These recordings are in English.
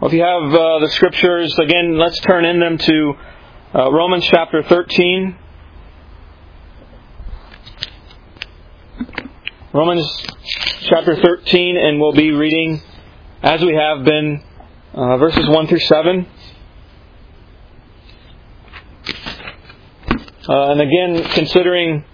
Well, if you have the Scriptures, again, let's turn in them to Romans chapter 13. Romans chapter 13, and we'll be reading, as we have been, verses 1 through 7. And again, considering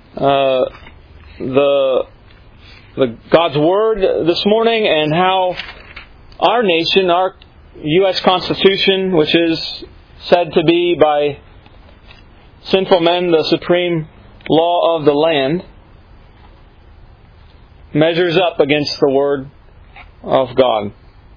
the God's Word this morning and how our nation, our U.S. Constitution, which is said to be by sinful men the supreme law of the land, measures up against the Word of God.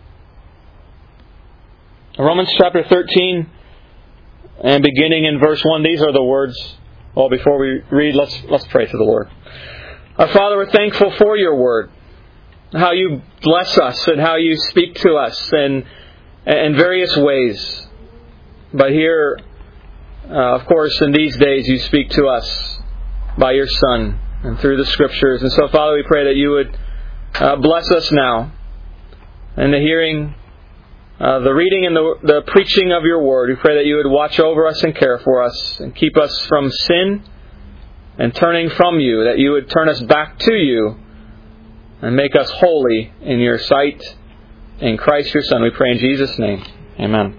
Romans chapter 13, and beginning in verse 1, these are the words. Well, before we read, let's pray to the Lord. Our Father, we're thankful for your Word, how you bless us and how you speak to us in various ways. But here, of course, in these days, you speak to us by your Son and through the Scriptures. And so, Father, we pray that you would bless us now in the hearing, the reading and the preaching of your Word. We pray that you would watch over us and care for us and keep us from sin and turning from you, that you would turn us back to you and make us holy in your sight. In Christ your Son, we pray in Jesus' name. Amen.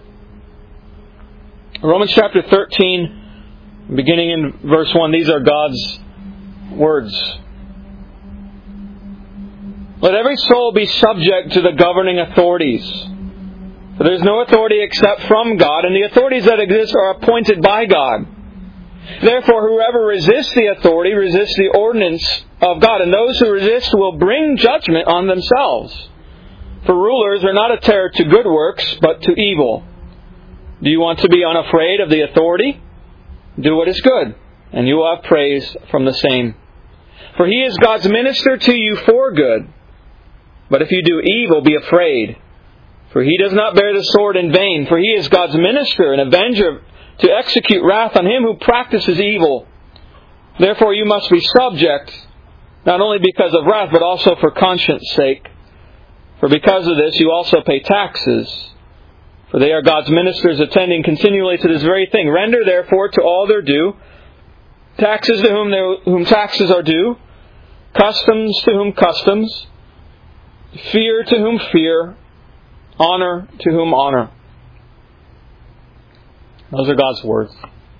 Romans chapter 13, beginning in verse 1, these are God's words. Let every soul be subject to the governing authorities. For there is no authority except from God, and the authorities that exist are appointed by God. Therefore, whoever resists the authority resists the ordinance of God, and those who resist will bring judgment on themselves. For rulers are not a terror to good works, but to evil. Do you want to be unafraid of the authority? Do what is good, and you will have praise from the same. For he is God's minister to you for good. But if you do evil, be afraid. For he does not bear the sword in vain, for he is God's minister, an avenger to execute wrath on him who practices evil. Therefore you must be subject, not only because of wrath, but also for conscience sake. For because of this you also pay taxes, for they are God's ministers, attending continually to this very thing. Render therefore to all their due, taxes to whom taxes are due, customs to whom customs, fear to whom fear, honor to whom honor. Those are God's words.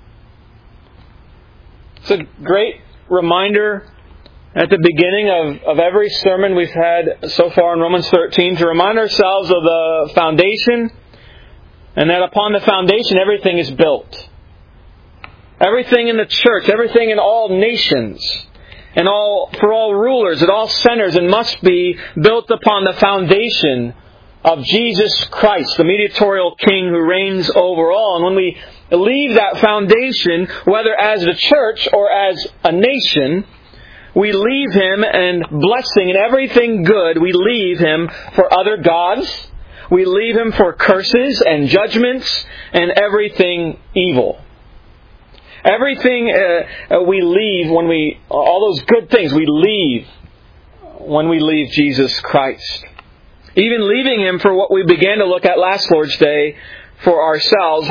It's a great reminder at the beginning of every sermon we've had so far in Romans 13 to remind ourselves of the foundation, and that upon the foundation everything is built. Everything in the church, everything in all nations, and for all rulers, it all centers and must be built upon the foundation of Jesus Christ, the mediatorial King who reigns over all. And when we leave that foundation, whether as the church or as a nation, we leave Him and blessing and everything good, we leave Him for other gods. We leave Him for curses and judgments and everything evil. Everything we leave all those good things we leave when we leave Jesus Christ. Even leaving Him for what we began to look at last Lord's Day for ourselves.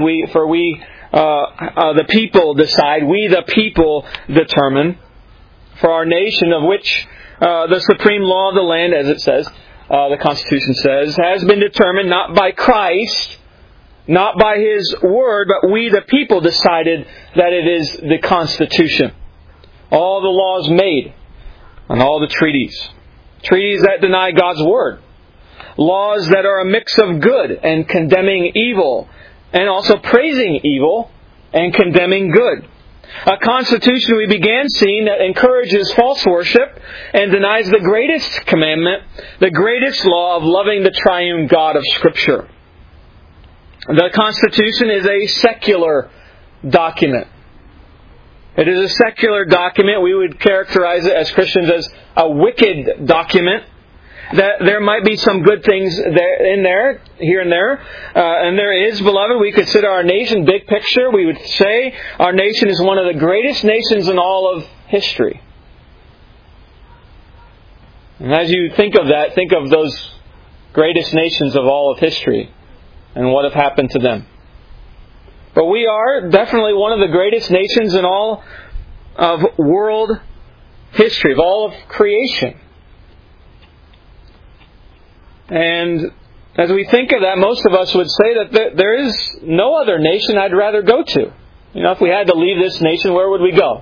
The people decide. We the people determine. For our nation, of which the supreme law of the land, as it says, the Constitution says, has been determined not by Christ, not by His Word, but we the people decided that it is the Constitution. All the laws made and all the treaties. Treaties that deny God's Word. Laws that are a mix of good and condemning evil, and also praising evil and condemning good. A constitution we began seeing that encourages false worship and denies the greatest commandment, the greatest law of loving the triune God of Scripture. The Constitution is a secular document. It is a secular document. We would characterize it as Christians as a wicked document. That there might be some good things here and there. And there is, beloved, we consider our nation, big picture, we would say our nation is one of the greatest nations in all of history. And as you think of that, think of those greatest nations of all of history and what have happened to them. But we are definitely one of the greatest nations in all of world history, of all of creation. And as we think of that, most of us would say that there is no other nation I'd rather go to. If we had to leave this nation, where would we go?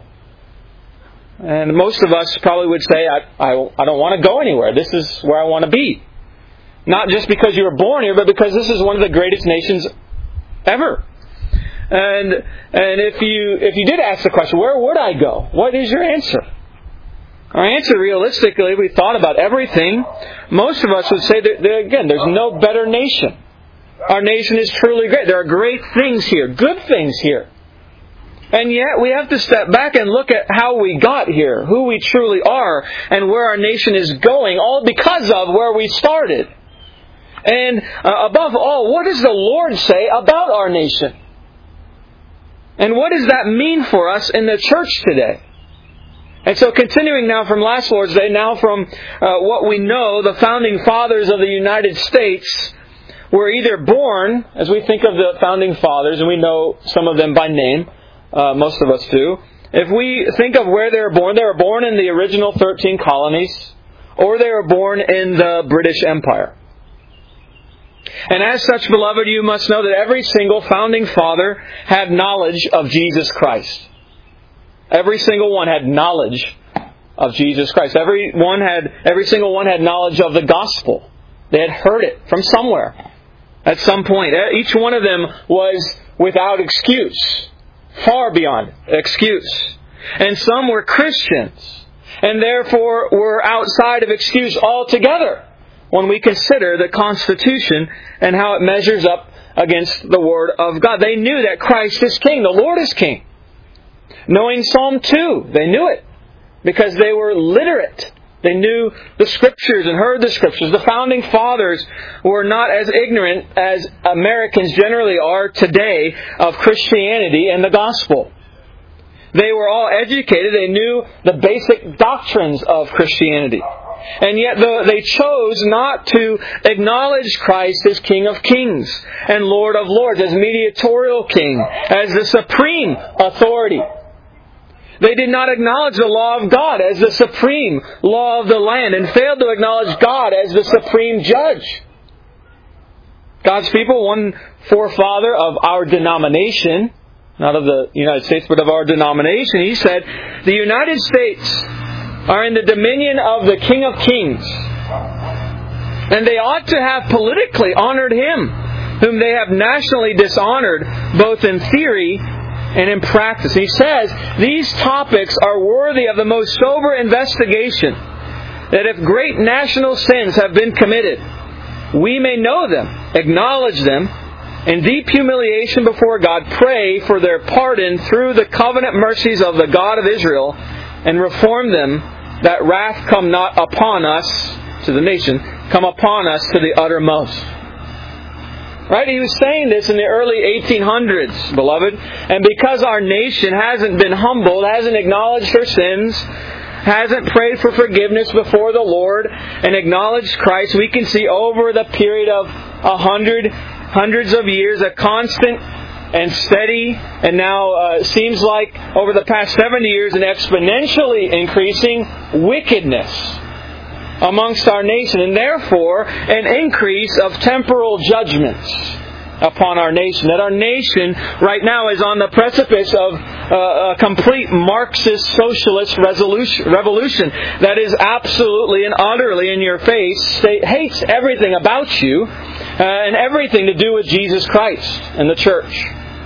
And most of us probably would say, I don't want to go anywhere. This is where I want to be. Not just because you were born here, but because this is one of the greatest nations ever. And if you did ask the question, where would I go? What is your answer? Our answer, realistically, if we thought about everything, most of us would say that, again, there's no better nation. Our nation is truly great. There are great things here, good things here. And yet we have to step back and look at how we got here, who we truly are, and where our nation is going, all because of where we started. And above all, what does the Lord say about our nation? And what does that mean for us in the church today? And so continuing now from last Lord's Day, now from what we know, the founding fathers of the United States were either born, as we think of the founding fathers, and we know some of them by name, most of us do. If we think of where they were born in the original 13 colonies, or they were born in the British Empire. And as such, beloved, you must know that every single founding father had knowledge of Jesus Christ. Every single one had knowledge of Jesus Christ. Every single one had knowledge of the gospel. They had heard it from somewhere at some point. Each one of them was without excuse, far beyond excuse. And some were Christians, and therefore were outside of excuse altogether when we consider the Constitution and how it measures up against the Word of God. They knew that Christ is King, the Lord is King. Knowing Psalm 2, they knew it because they were literate. They knew the Scriptures and heard the Scriptures. The founding fathers were not as ignorant as Americans generally are today of Christianity and the gospel. They were all educated. They knew the basic doctrines of Christianity. And yet they chose not to acknowledge Christ as King of Kings and Lord of Lords, as mediatorial King, as the supreme authority. They did not acknowledge the law of God as the supreme law of the land, and failed to acknowledge God as the supreme judge. God's people, one forefather of our denomination, not of the United States, but of our denomination, he said, the United States are in the dominion of the King of Kings, and they ought to have politically honored Him, whom they have nationally dishonored, both in theory and in practice. He says, these topics are worthy of the most sober investigation, that if great national sins have been committed, we may know them, acknowledge them, in deep humiliation before God, pray for their pardon through the covenant mercies of the God of Israel, and reform them, that wrath come not upon us, to the nation, come upon us to the uttermost. Right? He was saying this in the early 1800s, beloved. And because our nation hasn't been humbled, hasn't acknowledged her sins, hasn't prayed for forgiveness before the Lord, and acknowledged Christ, we can see over the period of hundreds of years, a constant and steady, and now seems like over the past 70 years, an exponentially increasing wickedness amongst our nation, and therefore an increase of temporal judgments upon our nation. That our nation right now is on the precipice of a complete Marxist socialist revolution that is absolutely and utterly in your face, hates everything about you and everything to do with Jesus Christ and the church.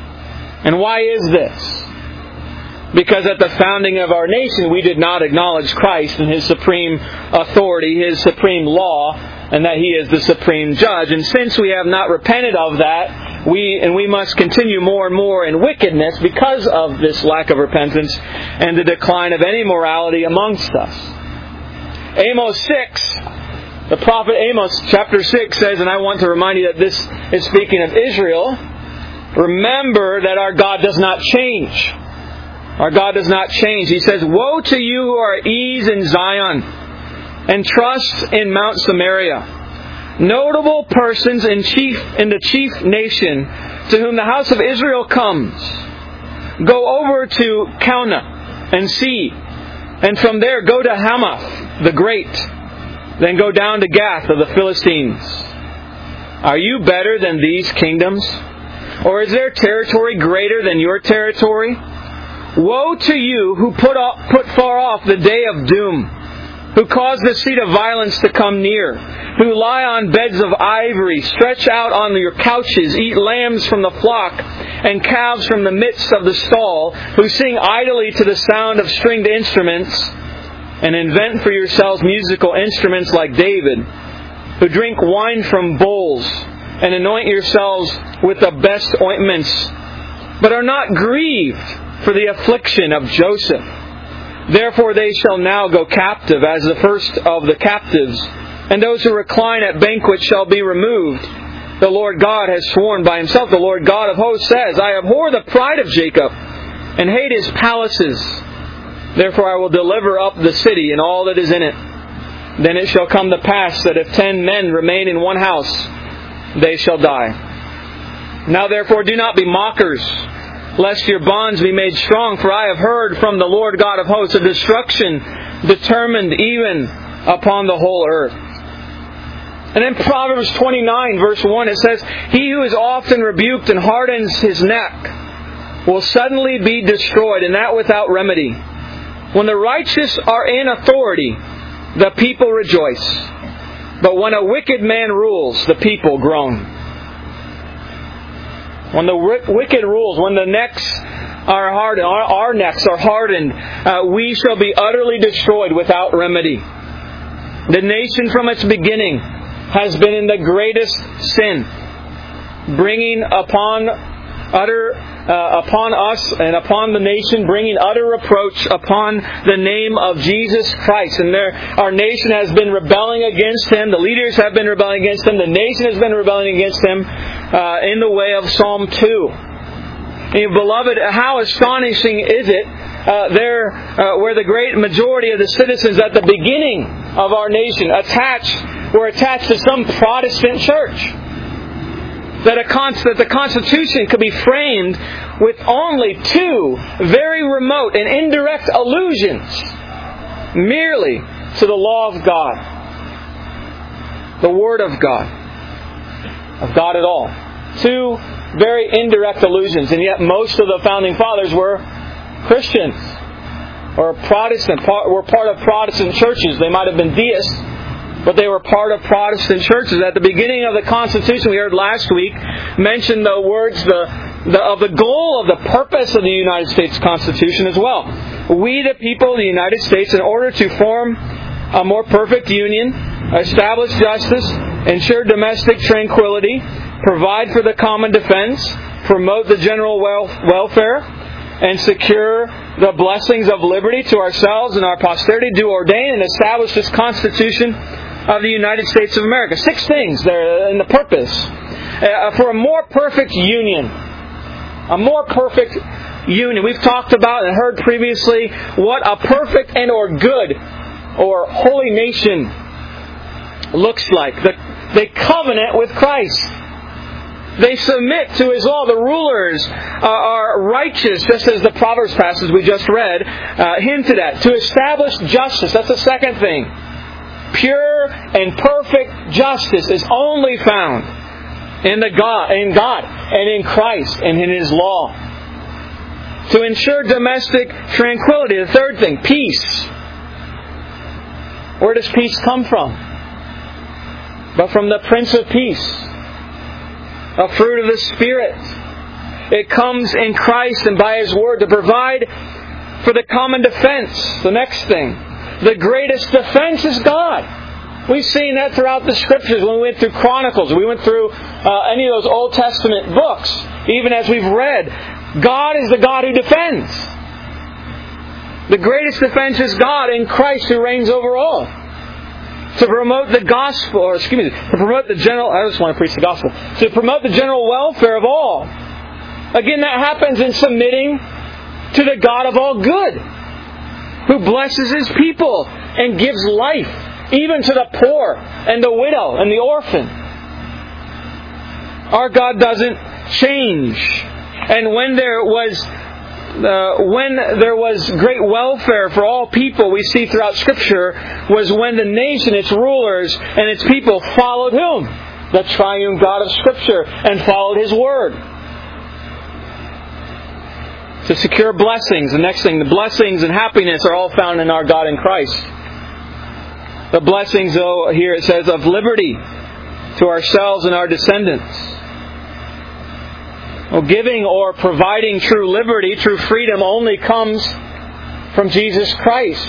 And why is this? Because at the founding of our nation, we did not acknowledge Christ and His supreme authority, His supreme law, and that He is the supreme judge. And since we have not repented of that, we must continue more and more in wickedness because of this lack of repentance and the decline of any morality amongst us. Amos 6, the prophet Amos, chapter 6 says, and I want to remind you that this is speaking of Israel, remember that our God does not change. Our God does not change. He says, woe to you who are at ease in Zion, and trust in Mount Samaria. notable persons in the chief nation to whom the house of Israel comes, go over to Calneh and see, and from there go to Hamath the Great, then go down to Gath of the Philistines. Are you better than these kingdoms? Or is their territory greater than your territory? Woe to you who put far off the day of doom, who cause the seat of violence to come near, who lie on beds of ivory, stretch out on your couches, eat lambs from the flock, and calves from the midst of the stall, who sing idly to the sound of stringed instruments, and invent for yourselves musical instruments like David, who drink wine from bowls, and anoint yourselves with the best ointments, but are not grieved for the affliction of Joseph. Therefore they shall now go captive as the first of the captives, and those who recline at banquets shall be removed. The Lord God has sworn by Himself. The Lord God of hosts says, I abhor the pride of Jacob, and hate his palaces. Therefore I will deliver up the city and all that is in it. Then it shall come to pass that if 10 men remain in one house, they shall die. Now therefore do not be mockers, lest your bonds be made strong, for I have heard from the Lord God of hosts a destruction determined even upon the whole earth. And in Proverbs 29 verse 1 it says, He who is often rebuked and hardens his neck will suddenly be destroyed, and that without remedy. When the righteous are in authority, the people rejoice. But when a wicked man rules, the people groan. When the wicked rules, when the necks are hardened, our necks are hardened, we shall be utterly destroyed without remedy. The nation from its beginning has been in the greatest sin, bringing upon us and upon the nation, bringing utter reproach upon the name of Jesus Christ. And our nation has been rebelling against Him. The leaders have been rebelling against Him. The nation has been rebelling against Him in the way of Psalm 2. And beloved, how astonishing is it where the great majority of the citizens at the beginning of our nation were attached to some Protestant church. That the Constitution could be framed with only 2 very remote and indirect allusions merely to the law of God, the Word of God at all. 2 very indirect allusions, and yet most of the Founding Fathers were Christians or Protestant, were part of Protestant churches. They might have been deists, but they were part of Protestant churches. At the beginning of the Constitution, we heard last week, mentioned the words of the goal of the purpose of the United States Constitution as well. We, the people of the United States, in order to form a more perfect union, establish justice, ensure domestic tranquility, provide for the common defense, promote the general welfare, and secure the blessings of liberty to ourselves and our posterity, do ordain and establish this Constitution of the United States of America. 6 things there in the purpose. For a more perfect union. A more perfect union. We've talked about and heard previously what a perfect and or good or holy nation looks like. They covenant with Christ. They submit to His law. The rulers are righteous, just as the Proverbs passage we just read hinted at. To establish justice. That's the second thing. Pure and perfect justice is only found in God and in Christ and in His law. To ensure domestic tranquility. The third thing, peace. Where does peace come from? But from the Prince of Peace. A fruit of the Spirit. It comes in Christ and by His Word to provide for the common defense. The next thing. The greatest defense is God. We've seen that throughout the Scriptures when we went through Chronicles. We went through any of those Old Testament books. Even as we've read, God is the God who defends. The greatest defense is God in Christ who reigns over all. To promote the gospel, to promote the general, I just want to preach the gospel. To promote the general welfare of all. Again, that happens in submitting to the God of all good, who blesses His people and gives life even to the poor and the widow and the orphan. Our God doesn't change. And when there was great welfare for all people, we see throughout Scripture, was when the nation, its rulers, and its people followed whom? The triune God of Scripture, and followed His Word. To secure blessings, the next thing, the blessings and happiness are all found in our God in Christ. The blessings, though, here it says, of liberty to ourselves and our descendants. Well, giving or providing true liberty, true freedom, only comes from Jesus Christ.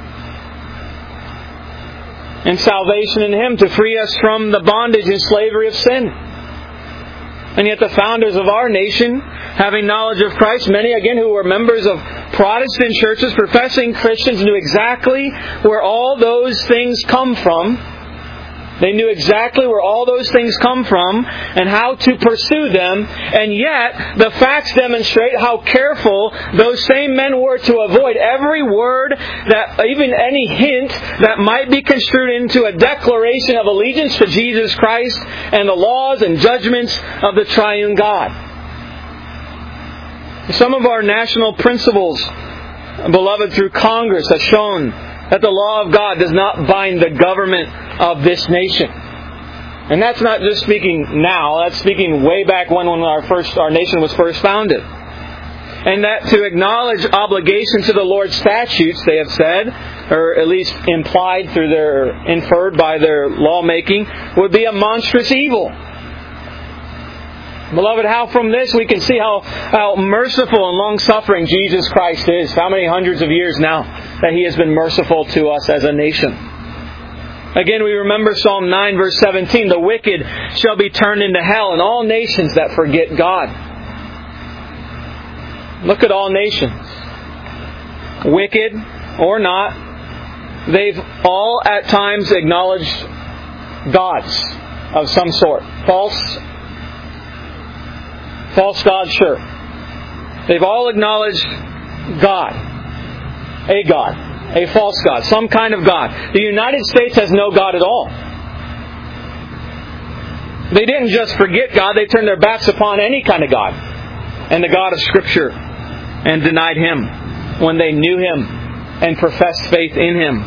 And salvation in Him to free us from the bondage and slavery of sin. And yet the founders of our nation, having knowledge of Christ, many again who were members of Protestant churches, professing Christians, knew exactly where all those things come from. They knew exactly where all those things come from and how to pursue them. And yet, the facts demonstrate how careful those same men were to avoid every word, that even any hint that might be construed into a declaration of allegiance to Jesus Christ and the laws and judgments of the triune God. Some of our national principles, beloved, through Congress have shown that the law of God does not bind the government of this nation. And that's not just speaking now, that's speaking way back when our nation was first founded. And that to acknowledge obligation to the Lord's statutes, they have said, or at least inferred by their lawmaking, would be a monstrous evil. Beloved, how from this we can see how merciful and long-suffering Jesus Christ is. How many hundreds of years now that He has been merciful to us as a nation. Again, we remember Psalm 9 verse 17, the wicked shall be turned into hell, and all nations that forget God. Look at all nations. Wicked or not, they've all at times acknowledged gods of some sort. False gods, sure. They've all acknowledged God. A God. A false God. Some kind of God. The United States has no God at all. They didn't just forget God, they turned their backs upon any kind of God. And the God of Scripture. And denied Him when they knew Him and professed faith in Him.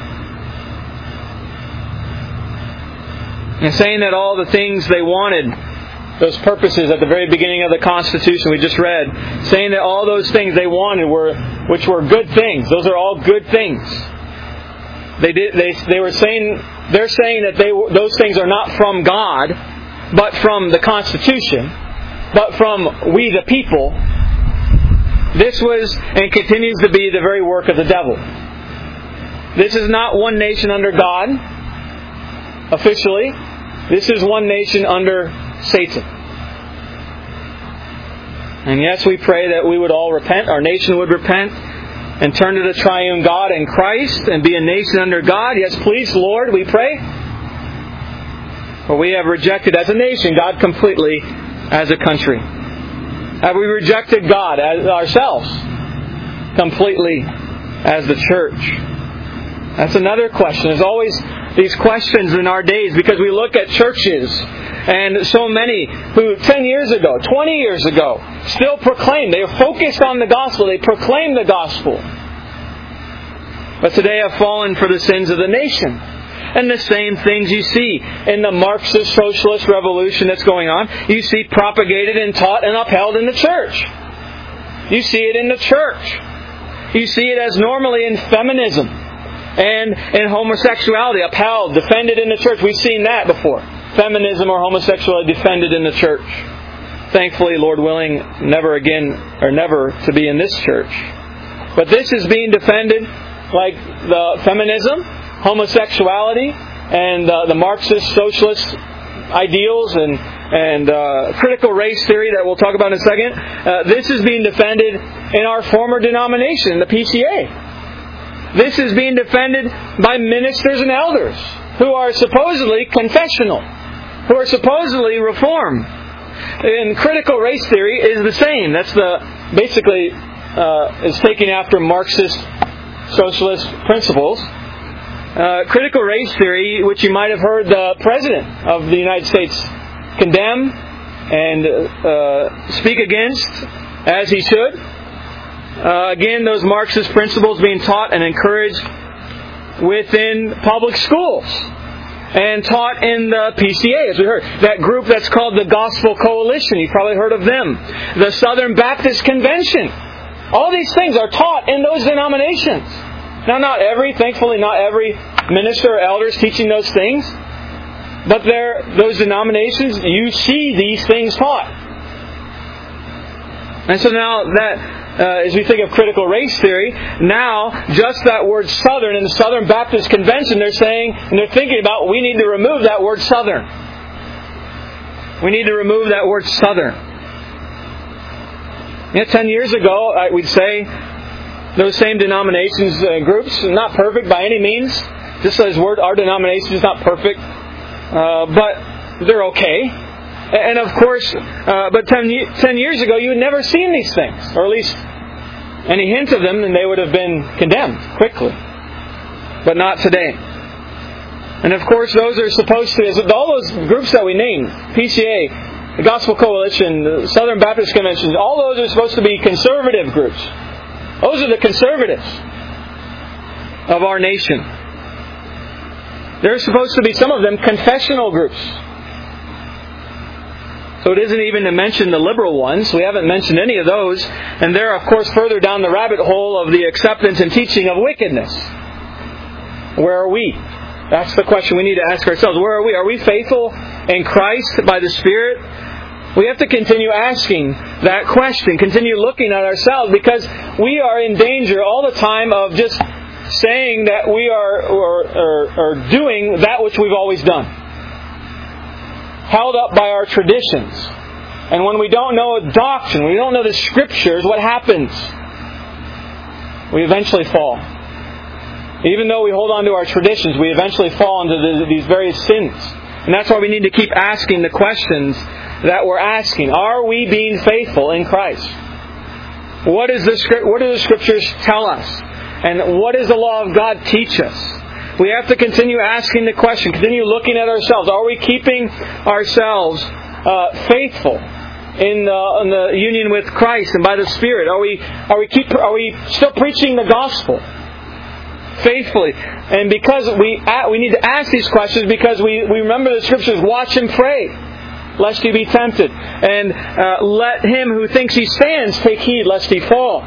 And saying that all the things they wanted, those purposes at the very beginning of the Constitution we just read, saying that all those things they wanted which were good things. Those are all good things. They're saying that those things are not from God, but from the Constitution, but from we the people. This was and continues to be the very work of the devil. This is not one nation under God, officially. This is one nation under Satan. And yes, we pray that we would all repent, our nation would repent, and turn to the triune God in Christ, and be a nation under God. Yes, please, Lord, we pray. For we have rejected as a nation God completely as a country. Have we rejected God as ourselves completely as the church? That's another question. There's always these questions in our days because we look at churches and so many who 10 years ago, 20 years ago, still proclaim. They are focused on the gospel. They proclaim the gospel. But today have fallen for the sins of the nation. And the same things you see in the Marxist socialist revolution that's going on, you see propagated and taught and upheld in the church. You see it in the church. You see it as normally in feminism and in homosexuality, upheld, defended in the church. We've seen that before. Feminism or homosexuality defended in the church. Thankfully, Lord willing, never again or never to be in this church. But this is being defended like the feminism, homosexuality, and the Marxist socialist ideals and critical race theory that we'll talk about in a second. This is being defended in our former denomination, the PCA. This is being defended by ministers and elders who are supposedly confessional, who are supposedly reformed. And critical race theory is the same. That's basically is taking after Marxist socialist principles. Critical race theory, which you might have heard the President of the United States condemn and speak against, as he should. Again, those Marxist principles being taught and encouraged within public schools and taught in the PCA, as we heard. That group that's called the Gospel Coalition, you've probably heard of them. The Southern Baptist Convention. All these things are taught in those denominations. Now, thankfully not every minister or elder is teaching those things, but those denominations, you see these things taught. And so now that, as we think of critical race theory, now just that word Southern in the Southern Baptist Convention, they're saying, and they're thinking about, we need to remove that word Southern. We need to remove that word Southern. 10 years ago, we'd say, those same denominations, groups, not perfect by any means, just as our denomination is not perfect, but they're okay. And of course, but 10 years ago, you had never seen these things, or at least any hint of them, and they would have been condemned quickly. But not today. And of course, those are supposed to, all those groups that we named, PCA, the Gospel Coalition, the Southern Baptist Convention, all those are supposed to be conservative groups. Those are the conservatives of our nation. They're supposed to be, some of them, confessional groups. So it isn't even to mention the liberal ones. We haven't mentioned any of those. And they're, of course, further down the rabbit hole of the acceptance and teaching of wickedness. Where are we? That's the question we need to ask ourselves. Where are we? Are we faithful in Christ by the Spirit? We have to continue asking that question. Continue looking at ourselves, because we are in danger all the time of just saying that we are doing that which we've always done. Held up by our traditions. And when we don't know a doctrine, we don't know the Scriptures, what happens? We eventually fall. Even though we hold on to our traditions, we eventually fall into these various sins. And that's why we need to keep asking the questions that we're asking. Are we being faithful in Christ? What do the Scriptures tell us? And what does the law of God teach us? We have to continue asking the question, continue looking at ourselves. Are we keeping ourselves faithful in the union with Christ and by the Spirit? Are we still preaching the gospel faithfully? And because we need to ask these questions, because we remember the Scriptures, watch and pray, lest you be tempted. And let him who thinks he stands take heed, lest he fall.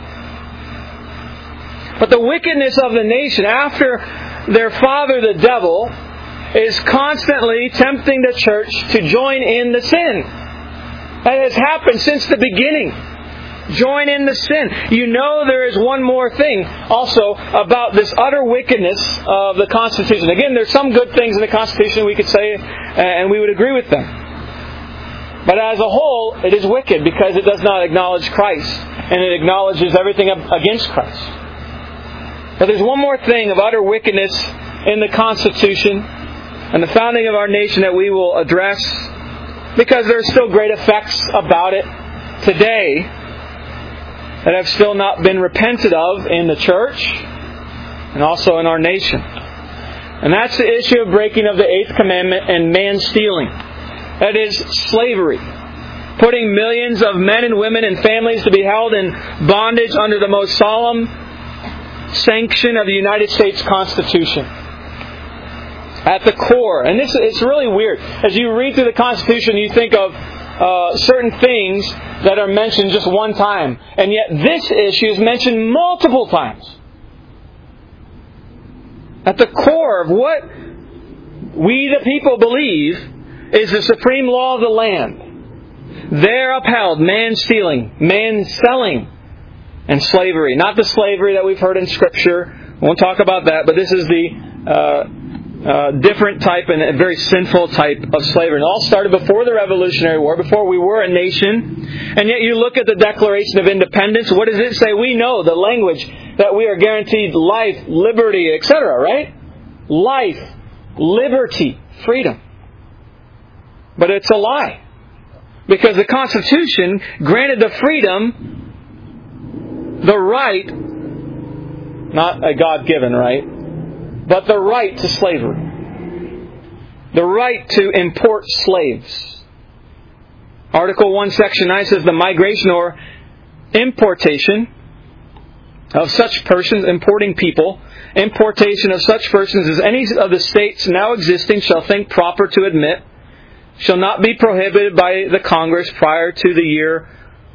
But the wickedness of the nation, after their father, the devil, is constantly tempting the church to join in the sin. That has happened since the beginning. Join in the sin. You know there is one more thing also about this utter wickedness of the Constitution. Again, there's some good things in the Constitution we could say, and we would agree with them. But as a whole, it is wicked because it does not acknowledge Christ, and it acknowledges everything against Christ. But there's one more thing of utter wickedness in the Constitution and the founding of our nation that we will address, because there are still great effects about it today that have still not been repented of in the church and also in our nation. And that's the issue of breaking of the 8th commandment and man stealing. That is slavery. Putting millions of men and women and families to be held in bondage under the most solemn sanction of the United States Constitution. At the core, and it's really weird. As you read through the Constitution, you think of certain things that are mentioned just one time, and yet this issue is mentioned multiple times. At the core of what we the people believe is the supreme law of the land. There upheld man stealing, man selling, and slavery. Not the slavery that we've heard in Scripture. We won't talk about that, but this is the different type and a very sinful type of slavery. And it all started before the Revolutionary War, before we were a nation. And yet you look at the Declaration of Independence. What does it say? We know the language that we are guaranteed life, liberty, etc., right? Life, liberty, freedom. But it's a lie. Because the Constitution granted the freedom, the right, not a God-given right, but the right to slavery. The right to import slaves. Article 1, Section 9 says the migration or importation of such persons, importing people, importation of such persons as any of the states now existing shall think proper to admit, shall not be prohibited by the Congress prior to the year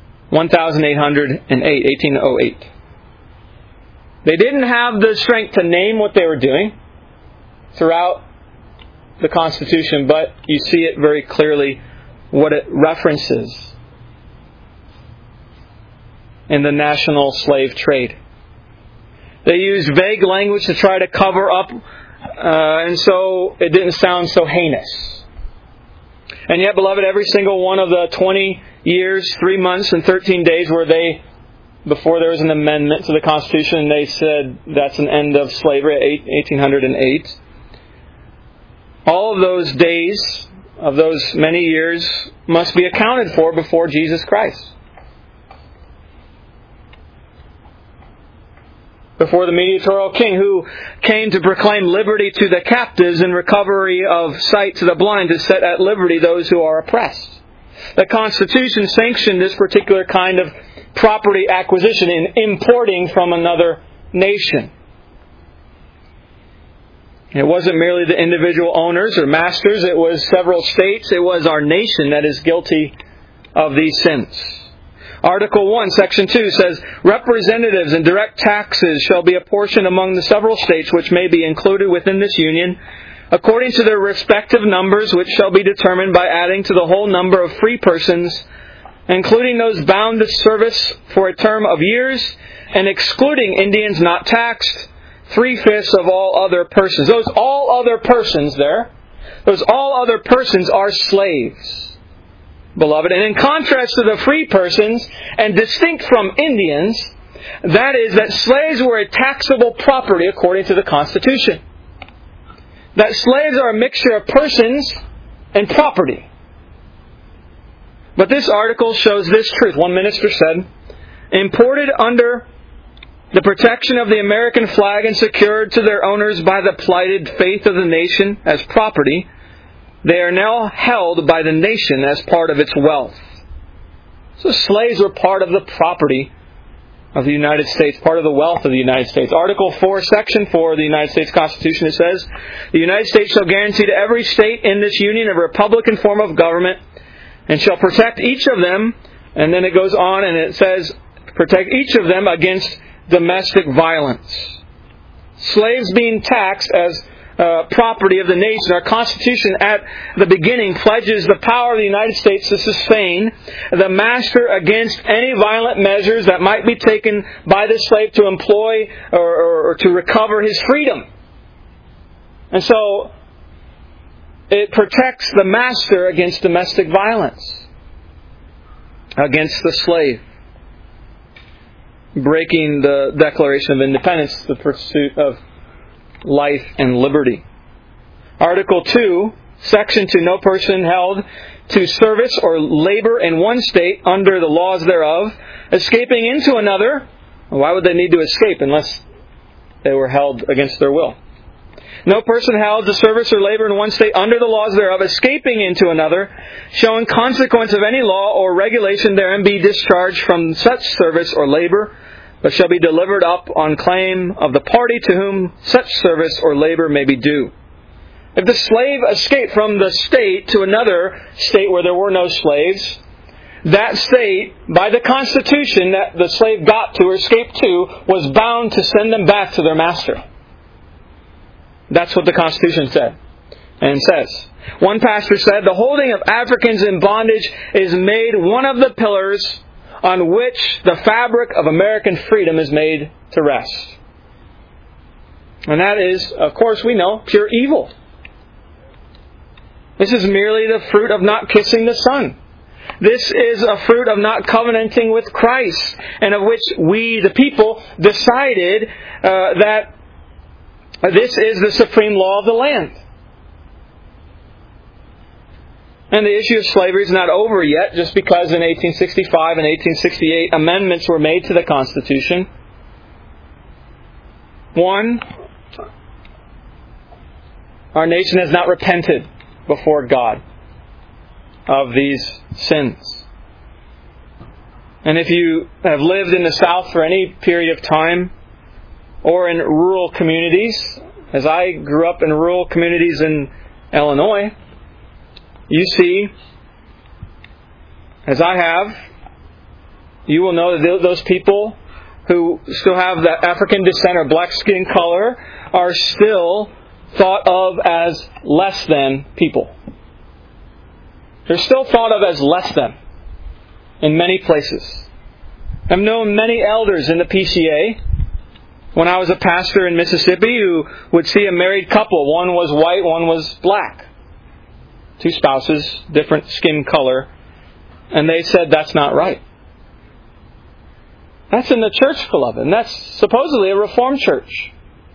1808. They didn't have the strength to name what they were doing throughout the Constitution, but you see it very clearly what it references in the national slave trade. They used vague language to try to cover up, and so it didn't sound so heinous. And yet, beloved, every single one of the 20 years, 3 months, and 13 days where they, before there was an amendment to the Constitution, they said that's an end of slavery at 1808. All of those days, of those many years, must be accounted for before Jesus Christ. Before the mediatorial king who came to proclaim liberty to the captives and recovery of sight to the blind, to set at liberty those who are oppressed. The Constitution sanctioned this particular kind of property acquisition in importing from another nation. It wasn't merely the individual owners or masters, it was several states, it was our nation that is guilty of these sins. Article 1, Section 2 says, representatives and direct taxes shall be apportioned among the several states which may be included within this union, according to their respective numbers, which shall be determined by adding to the whole number of free persons, including those bound to service for a term of years, and excluding Indians not taxed, 3/5 of all other persons. Those all other persons there, those all other persons are slaves. Beloved, and in contrast to the free persons, and distinct from Indians, that is, that slaves were a taxable property according to the Constitution. That slaves are a mixture of persons and property. But this article shows this truth. One minister said, imported under the protection of the American flag and secured to their owners by the plighted faith of the nation as property, they are now held by the nation as part of its wealth. So slaves were part of the property of the United States, part of the wealth of the United States. Article 4, Section 4 of the United States Constitution, it says, the United States shall guarantee to every state in this union a republican form of government, and shall protect each of them, and then it goes on and it says, protect each of them against domestic violence. Slaves being taxed as property of the nation. Our Constitution at the beginning pledges the power of the United States to sustain the master against any violent measures that might be taken by the slave to employ or to recover his freedom. And so it protects the master against domestic violence, against the slave, breaking the Declaration of Independence, the pursuit of life and liberty. Article 2, Section 2, no person held to service or labor in one state under the laws thereof, escaping into another. Why would they need to escape unless they were held against their will? No person held to service or labor in one state under the laws thereof, escaping into another, showing consequence of any law or regulation therein be discharged from such service or labor, but shall be delivered up on claim of the party to whom such service or labor may be due. If the slave escaped from the state to another state where there were no slaves, that state, by the Constitution that the slave got to or escaped to, was bound to send them back to their master. That's what the Constitution said and says. One pastor said, the holding of Africans in bondage is made one of the pillars on which the fabric of American freedom is made to rest. And that is, of course, we know, pure evil. This is merely the fruit of not kissing the Son. This is a fruit of not covenanting with Christ, and of which we, the people, decided that this is the supreme law of the land. And the issue of slavery is not over yet, just because in 1865 and 1868 amendments were made to the Constitution. One, our nation has not repented before God of these sins. And if you have lived in the South for any period of time, or in rural communities, as I grew up in rural communities in Illinois, you see, as I have, you will know that those people who still have that African descent or black skin color are still thought of as less than people. They're still thought of as less than in many places. I've known many elders in the PCA when I was a pastor in Mississippi who would see a married couple. One was white, one was black. Two spouses, different skin color. And they said, that's not right. That's in the church, beloved. And that's supposedly a Reformed church.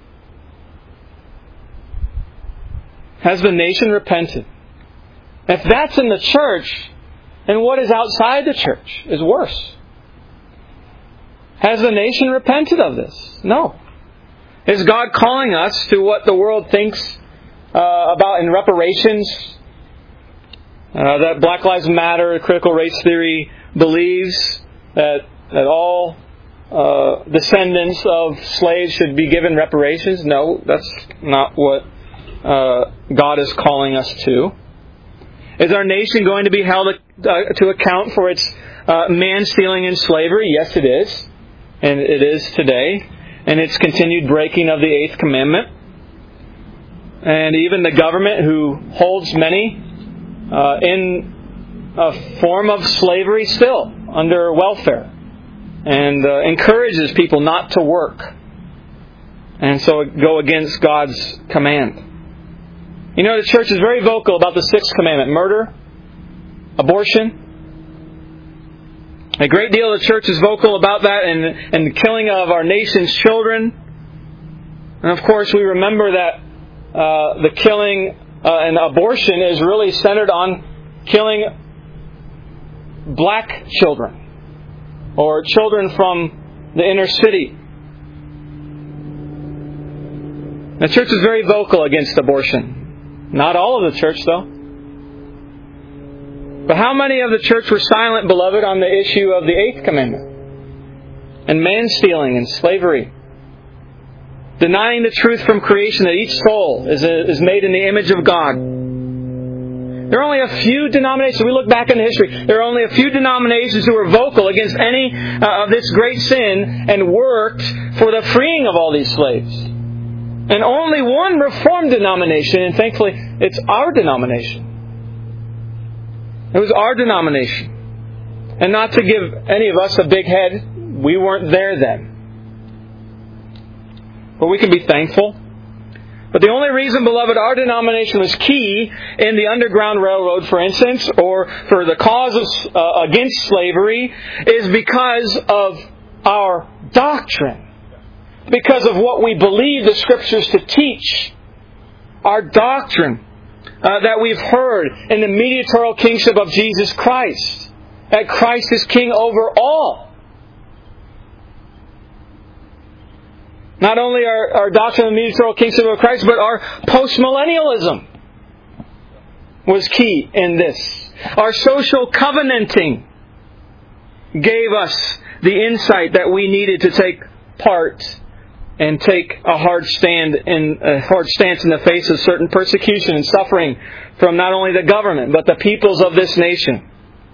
Has the nation repented? If that's in the church, then what is outside the church is worse. Has the nation repented of this? No. Is God calling us to what the world thinks about in reparations? That Black Lives Matter, critical race theory, believes that all descendants of slaves should be given reparations? No, that's not what God is calling us to. Is our nation going to be held to account for its man-stealing and slavery? Yes, it is. And it is today. And its continued breaking of the 8th commandment. And even the government who holds many in a form of slavery still, under welfare. And encourages people not to work. And so go against God's command. You know, the church is very vocal about the 6th commandment. Murder, abortion. A great deal of the church is vocal about that and the killing of our nation's children. And of course we remember that the killing and abortion is really centered on killing black children. Or children from the inner city. The church is very vocal against abortion. Not all of the church, though. But how many of the church were silent, beloved, on the issue of the 8th commandment? And man-stealing and slavery. Denying the truth from creation that each soul is made in the image of God. There are only a few denominations, we look back in history, there are only a few denominations who were vocal against any of this great sin and worked for the freeing of all these slaves. And only one Reformed denomination, and thankfully it's our denomination. It was our denomination. And not to give any of us a big head, we weren't there then. But we can be thankful. But the only reason, beloved, our denomination was key in the Underground Railroad, for instance, or for the cause against slavery, is because of our doctrine. Because of what we believe the Scriptures to teach. Our doctrine that we've heard in the mediatorial kingship of Jesus Christ. That Christ is King over all. Not only our doctrine of the mediatorial kingship of Christ, but our postmillennialism was key in this. Our social covenanting gave us the insight that we needed to take part and take a hard stance in the face of certain persecution and suffering from not only the government, but the peoples of this nation.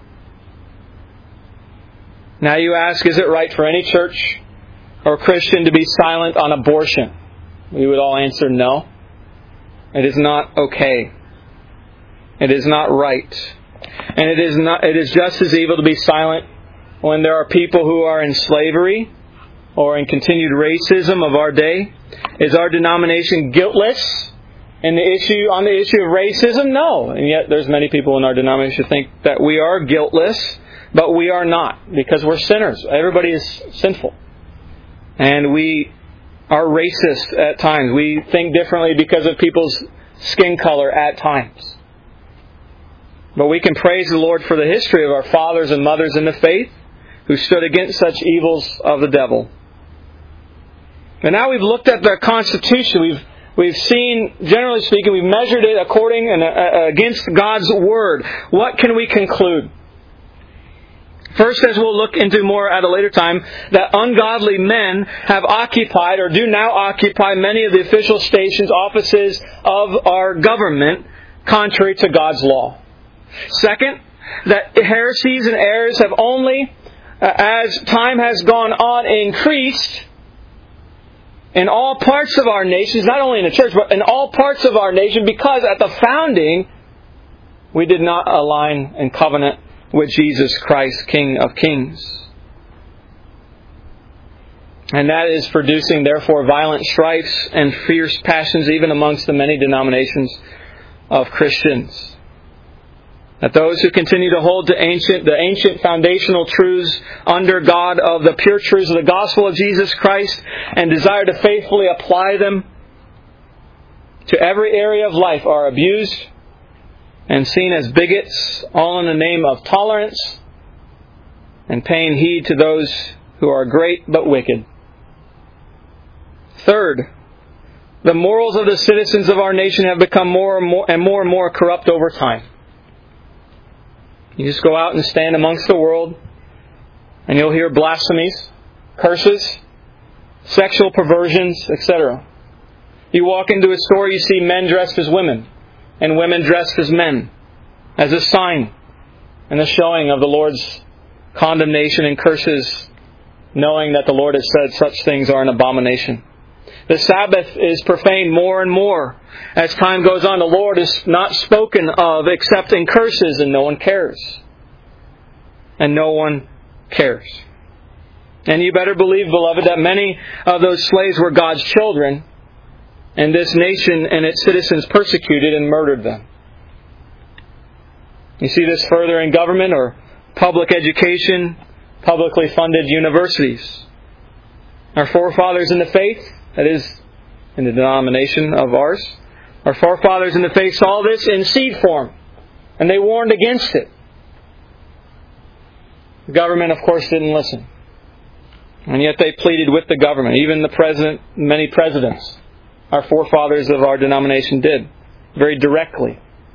Now you ask, is it right for any church or Christian to be silent on abortion? We would all answer no. It is not okay. It is not right. And it is just as evil to be silent when there are people who are in slavery or in continued racism of our day. Is our denomination guiltless on the issue of racism? No. And yet there's many people in our denomination who think that we are guiltless, but we are not, because we're sinners. Everybody is sinful. And we are racist at times. We think differently because of people's skin color at times. But we can praise the Lord for the history of our fathers and mothers in the faith who stood against such evils of the devil. And now we've looked at the Constitution. We've We've seen, generally speaking, we've measured it according and against God's Word. What can we conclude? First, as we'll look into more at a later time, that ungodly men have occupied or do now occupy many of the official stations, offices of our government, contrary to God's law. Second, that heresies and errors have only, as time has gone on, increased in all parts of our nations, not only in the church, but in all parts of our nation, because at the founding, we did not align in covenant with Jesus Christ, King of Kings. And that is producing, therefore, violent strifes and fierce passions even amongst the many denominations of Christians. That those who continue to hold to the ancient foundational truths under God of the pure truths of the gospel of Jesus Christ and desire to faithfully apply them to every area of life are abused and seen as bigots, all in the name of tolerance and paying heed to those who are great but wicked. Third, the morals of the citizens of our nation have become more and more corrupt over time. You just go out and stand amongst the world and you'll hear blasphemies, curses, sexual perversions, etc. You walk into a store, you see men dressed as women and women dressed as men, as a sign and a showing of the Lord's condemnation and curses, knowing that the Lord has said such things are an abomination. The Sabbath is profaned more and more. As time goes on, the Lord is not spoken of except in curses, and no one cares. And no one cares. And you better believe, beloved, that many of those slaves were God's children, and this nation and its citizens persecuted and murdered them. You see this further in government or public education, publicly funded universities. Our forefathers in the faith, that is, in the denomination of ours, our forefathers in the faith saw this in seed form, and they warned against it. The government, of course, didn't listen. And yet they pleaded with the government. Even the president, many presidents, our forefathers of our denomination did, very directly.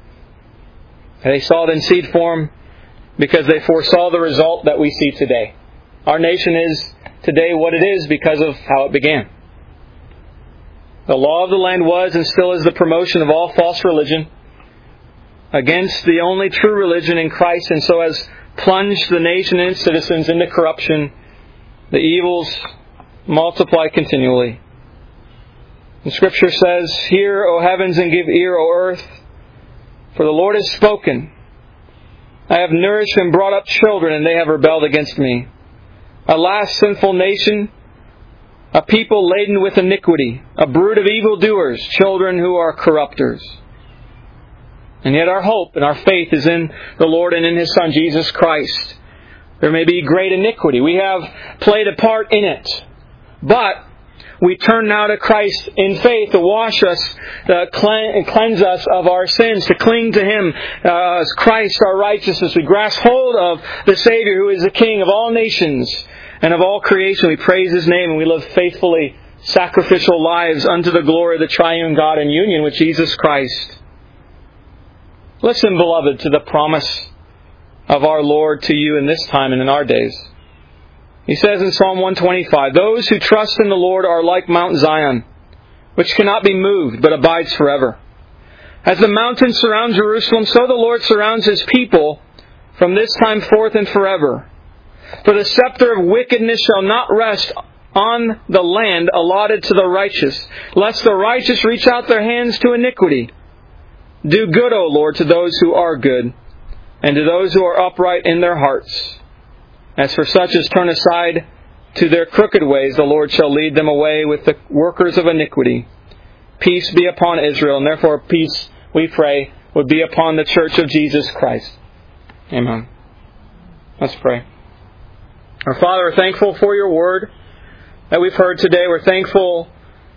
They saw it in seed form because they foresaw the result that we see today. Our nation is today what it is because of how it began. The law of the land was and still is the promotion of all false religion against the only true religion in Christ, and so has plunged the nation and its citizens into corruption. The evils multiply continually. And Scripture says, "Hear, O heavens, and give ear, O earth, for the Lord has spoken. I have nourished and brought up children, and they have rebelled against me. Alas, sinful nation, a people laden with iniquity, a brood of evildoers, children who are corrupters." And yet our hope and our faith is in the Lord and in His Son, Jesus Christ. There may be great iniquity. We have played a part in it. But we turn now to Christ in faith to wash us, to cleanse us of our sins, to cling to Him as Christ our righteousness. We grasp hold of the Savior who is the King of all nations and of all creation. We praise His name and we live faithfully sacrificial lives unto the glory of the triune God in union with Jesus Christ. Listen, beloved, to the promise of our Lord to you in this time and in our days. He says in Psalm 125, "Those who trust in the Lord are like Mount Zion, which cannot be moved, but abides forever. As the mountains surround Jerusalem, so the Lord surrounds His people from this time forth and forever. For the scepter of wickedness shall not rest on the land allotted to the righteous, lest the righteous reach out their hands to iniquity. Do good, O Lord, to those who are good, and to those who are upright in their hearts. As for such as turn aside to their crooked ways, the Lord shall lead them away with the workers of iniquity. Peace be upon Israel," and therefore peace, we pray, would be upon the Church of Jesus Christ. Amen. Let's pray. Our Father, we're thankful for Your Word that we've heard today. We're thankful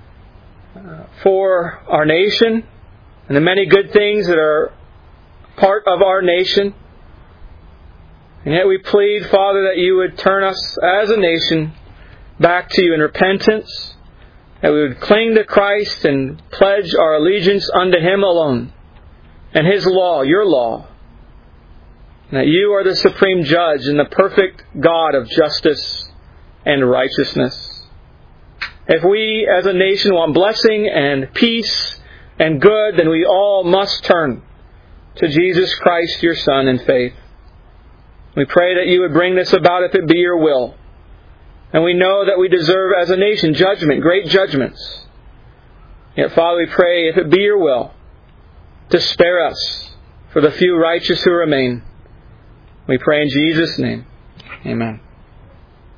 for our nation and the many good things that are part of our nation. And yet we plead, Father, that You would turn us as a nation back to You in repentance that we would cling to Christ and pledge our allegiance unto Him alone and His law, your law. And that you are the supreme judge and the perfect God of justice and righteousness. If we as a nation want blessing and peace and good, then we all must turn to Jesus Christ, your Son, in faith. We pray that you would bring this about if it be your will. And we know that we deserve as a nation judgment, great judgments. Yet, Father, we pray, if it be your will, to spare us for the few righteous who remain. We pray in Jesus' name. Amen.